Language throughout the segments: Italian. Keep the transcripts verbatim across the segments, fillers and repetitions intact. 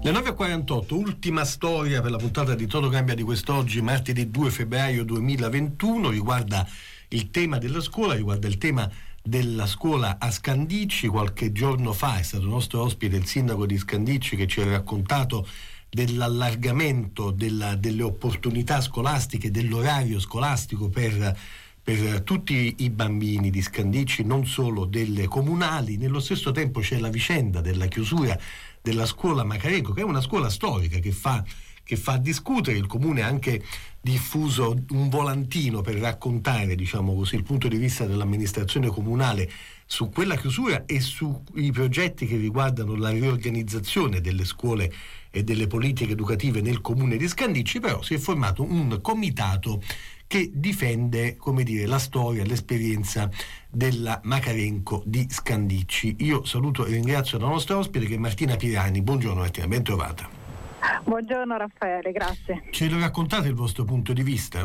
Le nove e quarantotto, ultima storia per la puntata di Toto Cambia di quest'oggi, martedì due febbraio duemilaventuno, riguarda il tema della scuola, riguarda il tema della scuola a Scandicci. Qualche giorno fa è stato nostro ospite il sindaco di Scandicci che ci ha raccontato dell'allargamento della, delle opportunità scolastiche, dell'orario scolastico per, per tutti i bambini di Scandicci, non solo delle comunali. Nello stesso tempo c'è la vicenda della chiusura della scuola Macarenco, che è una scuola storica che fa, che fa discutere. Il comune ha anche diffuso un volantino per raccontare, diciamo così, il punto di vista dell'amministrazione comunale su quella chiusura e sui progetti che riguardano la riorganizzazione delle scuole e delle politiche educative nel comune di Scandicci. Però si è formato un comitato che difende, come dire, la storia, l'esperienza della Macarenco di Scandicci. Io saluto e ringrazio la nostra ospite che è Martina Pirani. Buongiorno Martina, ben trovata. Buongiorno Raffaele, grazie. Ce lo raccontate il vostro punto di vista?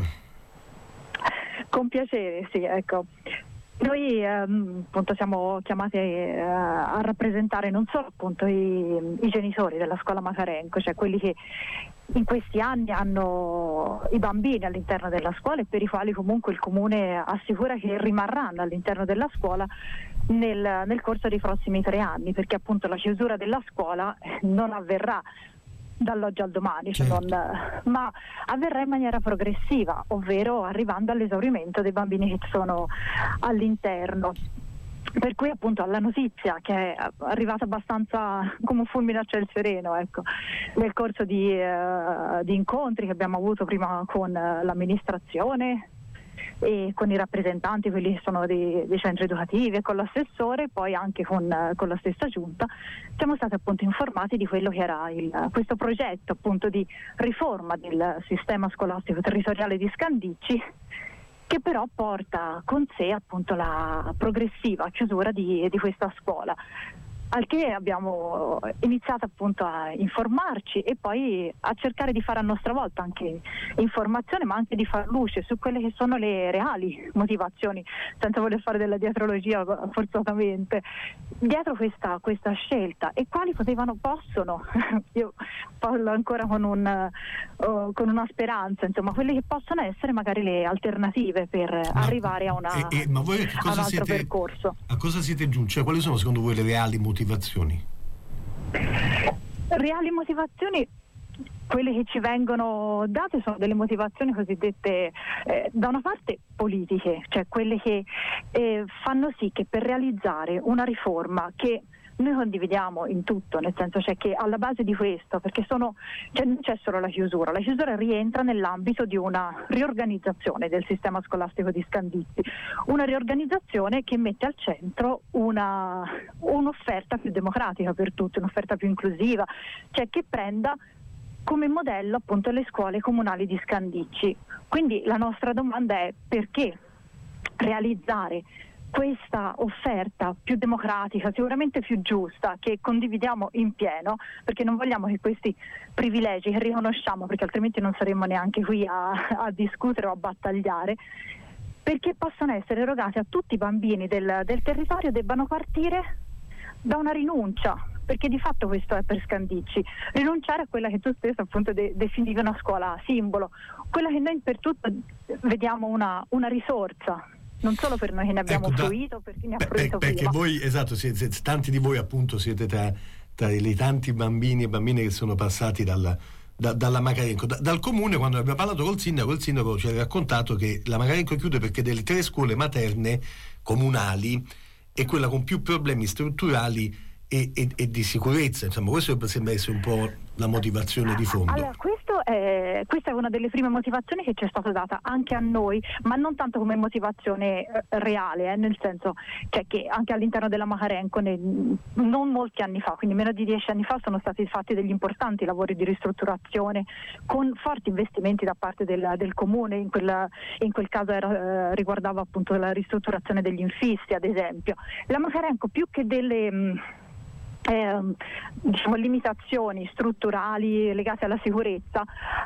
Con piacere, sì, ecco. Noi ehm, appunto siamo chiamati eh, a rappresentare non solo appunto i, i genitori della scuola Macarenco, cioè quelli che in questi anni hanno i bambini all'interno della scuola e per i quali comunque il comune assicura che rimarranno all'interno della scuola nel, nel corso dei prossimi tre anni, perché appunto la chiusura della scuola non avverrà dall'oggi al domani, cioè non, ma avverrà in maniera progressiva, ovvero arrivando all'esaurimento dei bambini che sono all'interno. Per cui appunto alla notizia, che è arrivata abbastanza come un fulmine a ciel sereno, ecco, nel corso di, eh, di incontri che abbiamo avuto prima con l'amministrazione e con i rappresentanti, quelli che sono dei, dei centri educativi, e con l'assessore, poi anche con, con la stessa giunta, siamo stati appunto informati di quello che era il, questo progetto appunto di riforma del sistema scolastico territoriale di Scandicci, che però porta con sé appunto la progressiva chiusura di, di questa scuola. Al che abbiamo iniziato appunto a informarci e poi a cercare di fare a nostra volta anche informazione, ma anche di far luce su quelle che sono le reali motivazioni, senza voler fare della dietrologia forzatamente, dietro questa, questa scelta, e quali potevano, possono, io parlo ancora con, un, uh, con una speranza, insomma, quelle che possono essere magari le alternative per ma, arrivare a, una, e, e, ma voi a un altro siete, percorso. A cosa siete giunti? Cioè, quali sono secondo voi le reali motivazioni? motivazioni? Reali motivazioni, quelle che ci vengono date sono delle motivazioni cosiddette eh, da una parte politiche, cioè quelle che eh, fanno sì che per realizzare una riforma che noi condividiamo in tutto, nel senso c'è che alla base di questo, perché sono, cioè non c'è solo la chiusura, la chiusura rientra nell'ambito di una riorganizzazione del sistema scolastico di Scandicci, una riorganizzazione che mette al centro una, un'offerta più democratica per tutti, un'offerta più inclusiva, cioè che prenda come modello appunto le scuole comunali di Scandicci. Quindi la nostra domanda è: perché realizzare questa offerta più democratica, sicuramente più giusta, che condividiamo in pieno, perché non vogliamo che questi privilegi che riconosciamo, perché altrimenti non saremmo neanche qui a, a discutere o a battagliare, perché possano essere erogati a tutti i bambini del, del territorio, debbano partire da una rinuncia, perché di fatto questo è per Scandicci, rinunciare a quella che tu stesso appunto de- definivi una scuola simbolo, quella che noi per tutto vediamo una, una risorsa, non solo per noi che ne abbiamo ecco, fruito, per chi ne ha beh, fruito perché prima. Voi, esatto, siete, siete, tanti di voi appunto siete tra, tra i tanti bambini e bambine che sono passati dalla, da, dalla Macarenco. Da, dal comune, quando abbiamo parlato col sindaco, il sindaco ci ha raccontato che la Macarenco chiude perché delle tre scuole materne comunali è quella con più problemi strutturali e, e, e di sicurezza. Insomma, questo sembra essere un po' la motivazione di fondo. Allora, questo è, questa è una delle prime motivazioni che ci è stata data anche a noi, ma non tanto come motivazione eh, reale, eh, nel senso cioè che anche all'interno della Macarenco ne, non molti anni fa, quindi meno di dieci anni fa, sono stati fatti degli importanti lavori di ristrutturazione con forti investimenti da parte del, del comune. In quel, in quel caso era, eh, riguardava appunto la ristrutturazione degli infissi, ad esempio. La Macarenco, più che delle mh, Eh, diciamo limitazioni strutturali legate alla sicurezza,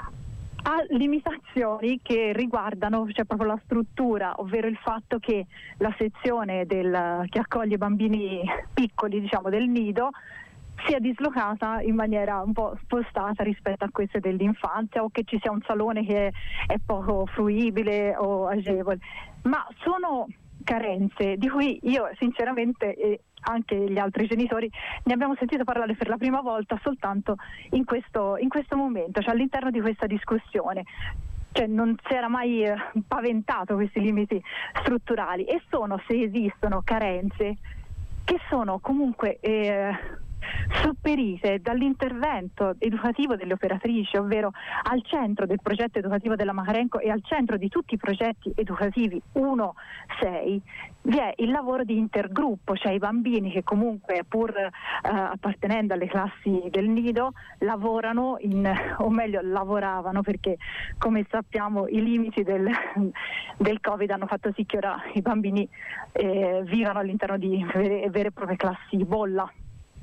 ha limitazioni che riguardano cioè proprio la struttura, ovvero il fatto che la sezione del, che accoglie i bambini piccoli, diciamo del nido, sia dislocata in maniera un po' spostata rispetto a queste dell'infanzia, o che ci sia un salone che è poco fruibile o agevole, ma sono carenze di cui io sinceramente e anche gli altri genitori ne abbiamo sentito parlare per la prima volta soltanto in questo, in questo momento, cioè all'interno di questa discussione. Cioè non si era mai eh, paventato questi limiti strutturali, e sono, se esistono, carenze che sono comunque eh, sopperite dall'intervento educativo delle operatrici, ovvero al centro del progetto educativo della Macarenco e al centro di tutti i progetti educativi uno sei vi è il lavoro di intergruppo, cioè i bambini che comunque pur eh, appartenendo alle classi del nido lavorano in, o meglio lavoravano, perché come sappiamo i limiti del, del Covid hanno fatto sì che ora i bambini eh, vivano all'interno di vere, vere e proprie classi bolla.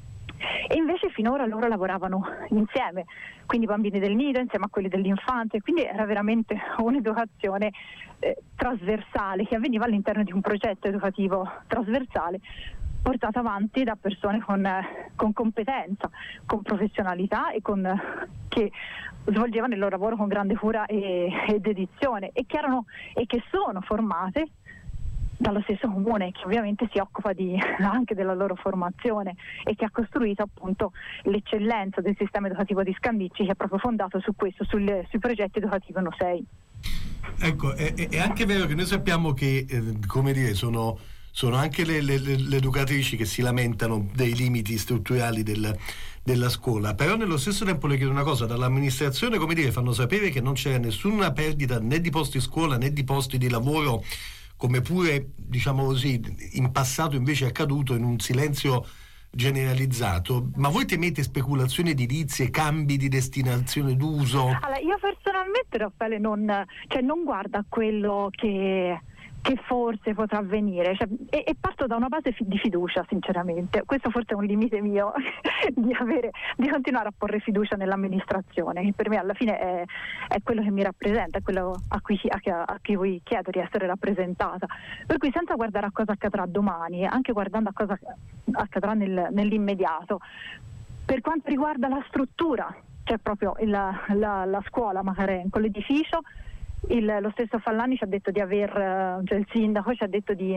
E invece finora loro lavoravano insieme, quindi i bambini del nido insieme a quelli dell'infanzia, quindi era veramente un'educazione eh, trasversale che avveniva all'interno di un progetto educativo trasversale portato avanti da persone con, eh, con competenza, con professionalità e con, eh, che svolgevano il loro lavoro con grande cura e, e dedizione e che erano e che sono formate dallo stesso comune, che ovviamente si occupa di, anche della loro formazione e che ha costruito appunto l'eccellenza del sistema educativo di Scandicci, che è proprio fondato su questo, sul, sui progetti educativi uno sei. Ecco, è, è anche vero che noi sappiamo che, eh, come dire, sono, sono anche le, le, le educatrici che si lamentano dei limiti strutturali del, della scuola, però nello stesso tempo le chiedo una cosa: dall'amministrazione, come dire, fanno sapere che non c'era nessuna perdita né di posti scuola né di posti di lavoro, come pure, diciamo così, in passato invece è accaduto, in un silenzio generalizzato. Ma voi temete speculazioni edilizie, cambi di destinazione d'uso? Allora, io personalmente, Raffaele, non, cioè, non guardo a quello che, che forse potrà avvenire, cioè, e, e parto da una base di fiducia, sinceramente. Questo forse è un limite mio di, avere, di continuare a porre fiducia nell'amministrazione, che per me alla fine è, è quello che mi rappresenta, è quello a cui, a, a cui chiedo di essere rappresentata. Per cui, senza guardare a cosa accadrà domani, anche guardando a cosa accadrà nel, nell'immediato, per quanto riguarda la struttura, cioè proprio il, la, la scuola Macarenco, l'edificio, il, lo stesso Fallani ci ha detto di aver, cioè il sindaco ci ha detto di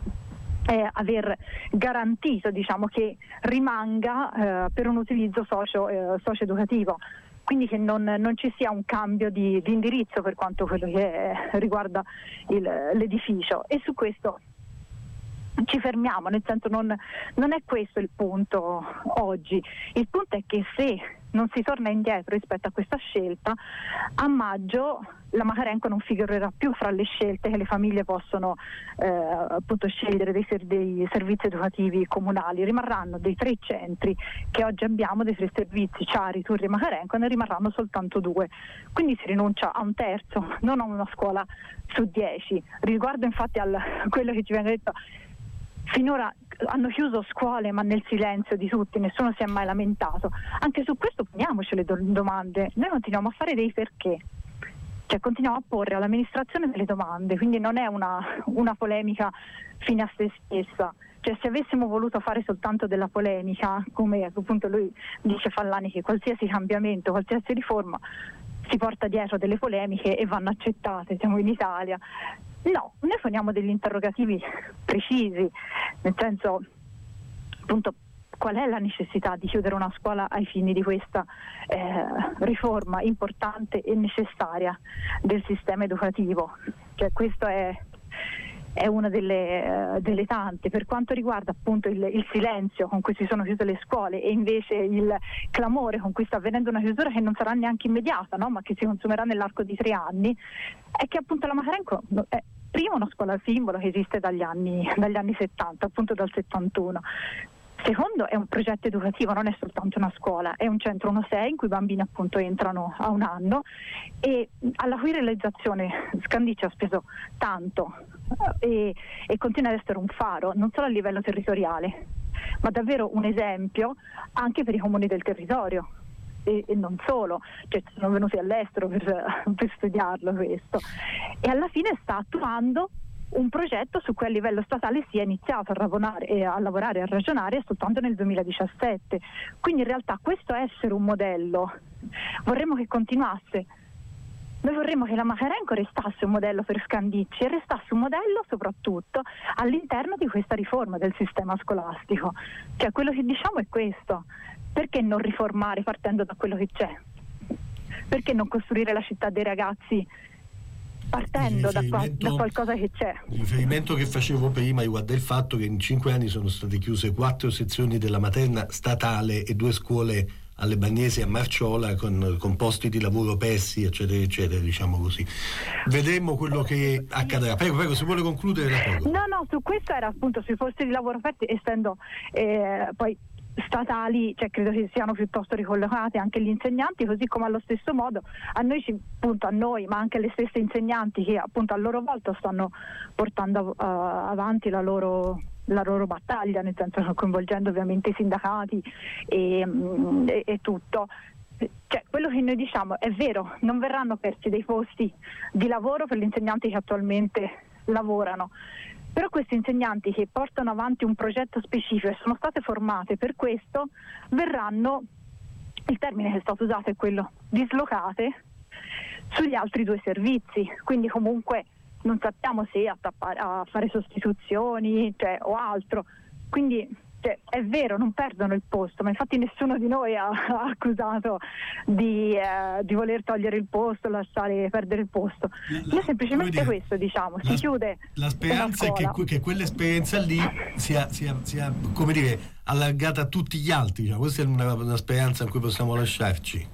eh, aver garantito, diciamo, che rimanga eh, per un utilizzo socio, eh, socio-educativo, quindi che non, non ci sia un cambio di, di indirizzo per quanto quello che è, riguarda il, l'edificio, e su questo ci fermiamo, nel senso non, non è questo il punto oggi. Il punto è che se non si torna indietro rispetto a questa scelta, a maggio la Macarenco non figurerà più fra le scelte che le famiglie possono eh, appunto scegliere dei, ser- dei servizi educativi comunali. Rimarranno dei tre centri che oggi abbiamo, dei tre servizi, Ciari, Turri e Macarenco, ne rimarranno soltanto due. Quindi si rinuncia a un terzo, non a una scuola su dieci. Riguardo infatti a quello che ci viene detto, finora hanno chiuso scuole ma nel silenzio di tutti, nessuno si è mai lamentato. Anche su questo poniamoci le do- domande, noi continuiamo a fare dei perché, cioè continuiamo a porre all'amministrazione delle domande, quindi non è una, una polemica fine a se stessa. Cioè, se avessimo voluto fare soltanto della polemica, come appunto lui dice Fallani, che qualsiasi cambiamento, qualsiasi riforma si porta dietro delle polemiche e vanno accettate, siamo in Italia. No, noi poniamo degli interrogativi precisi, nel senso, appunto, qual è la necessità di chiudere una scuola ai fini di questa eh, riforma importante e necessaria del sistema educativo? Cioè, questo è, è una delle, uh, delle tante. Per quanto riguarda appunto il, il silenzio con cui si sono chiuse le scuole e invece il clamore con cui sta avvenendo una chiusura che non sarà neanche immediata, no? Ma che si consumerà nell'arco di tre anni, è che appunto la Macarenco è prima una scuola simbolo che esiste dagli anni, dagli anni settanta, appunto dal settantuno. Secondo, è un progetto educativo, non è soltanto una scuola, è un centro uno sei in cui i bambini appunto entrano a un anno, e alla cui realizzazione Scandicci ha speso tanto e, e continua ad essere un faro, non solo a livello territoriale, ma davvero un esempio anche per i comuni del territorio. E, e non solo, cioè sono venuti all'estero per, per studiarlo questo, e alla fine sta attuando un progetto su cui a livello statale si è iniziato a lavorare e a lavorare e a ragionare soltanto nel duemiladiciassette. Quindi in realtà questo essere un modello vorremmo che continuasse. Noi vorremmo che la Macarenco restasse un modello per Scandicci e restasse un modello soprattutto all'interno di questa riforma del sistema scolastico. Cioè quello che diciamo è questo: perché non riformare partendo da quello che c'è? Perché non costruire la città dei ragazzi partendo da, qua, da qualcosa che c'è? Il riferimento che facevo prima riguarda il fatto che in cinque anni sono state chiuse quattro sezioni della materna statale e due scuole alle Bagnesi e a Marciola con, con posti di lavoro persi, eccetera eccetera, diciamo così. Vedremo quello che accadrà. Prego, prego, si vuole concludere la prego. No, no, su questo era appunto sui posti di lavoro aperti, essendo eh, poi statali, cioè credo che siano piuttosto ricollocati anche gli insegnanti, così come allo stesso modo a noi, ci, appunto a noi, ma anche le stesse insegnanti che appunto a loro volta stanno portando uh, avanti la loro la loro battaglia, nel senso coinvolgendo ovviamente i sindacati e, e, e tutto. Cioè, quello che noi diciamo è vero, non verranno persi dei posti di lavoro per gli insegnanti che attualmente lavorano, però questi insegnanti che portano avanti un progetto specifico e sono state formate per questo verranno, il termine che è stato usato è quello, dislocate sugli altri due servizi, quindi comunque non sappiamo se a, tappare, a fare sostituzioni, cioè, o altro, quindi cioè, è vero, non perdono il posto, ma infatti nessuno di noi ha, ha accusato di, eh, di voler togliere il posto, lasciare perdere il posto. Noi semplicemente dire, questo diciamo, si la, chiude la speranza è che, che quell'esperienza lì sia, sia, sia, come dire, allargata a tutti gli altri, diciamo. Questa è una, una speranza in cui possiamo lasciarci.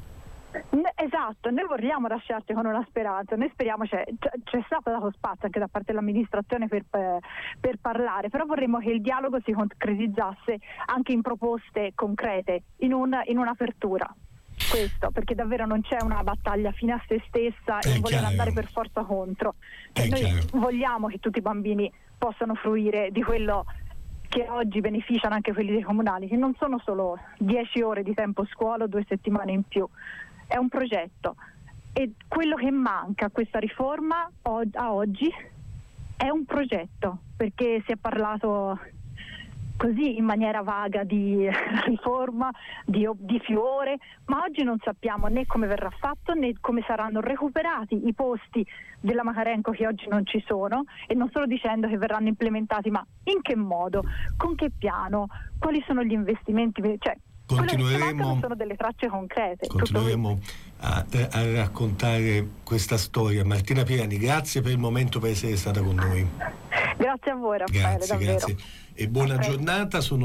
Esatto, noi vogliamo lasciarci con una speranza, noi speriamo, cioè, c'è stato dato spazio anche da parte dell'amministrazione per, per parlare, però vorremmo che il dialogo si concretizzasse anche in proposte concrete, in, un, in un'apertura. Questo, perché davvero non c'è una battaglia fine a se stessa e non voler andare per forza contro. Cioè, noi chiaro. vogliamo che tutti i bambini possano fruire di quello che oggi beneficiano anche quelli dei comunali, che non sono solo dieci ore di tempo scuola o due settimane in più. È un progetto e quello che manca a questa riforma a oggi è un progetto, perché si è parlato così in maniera vaga di riforma, di, di fiore, ma oggi non sappiamo né come verrà fatto né come saranno recuperati i posti della Macarenco che oggi non ci sono, e non solo dicendo che verranno implementati, ma in che modo, con che piano, quali sono gli investimenti, cioè Continueremo, sono delle tracce concrete. Continueremo a, a raccontare questa storia. Martina Pirani, grazie per il momento, per essere stata con noi. Grazie a voi, Raffaele, grazie, davvero. Grazie e buona giornata. Sono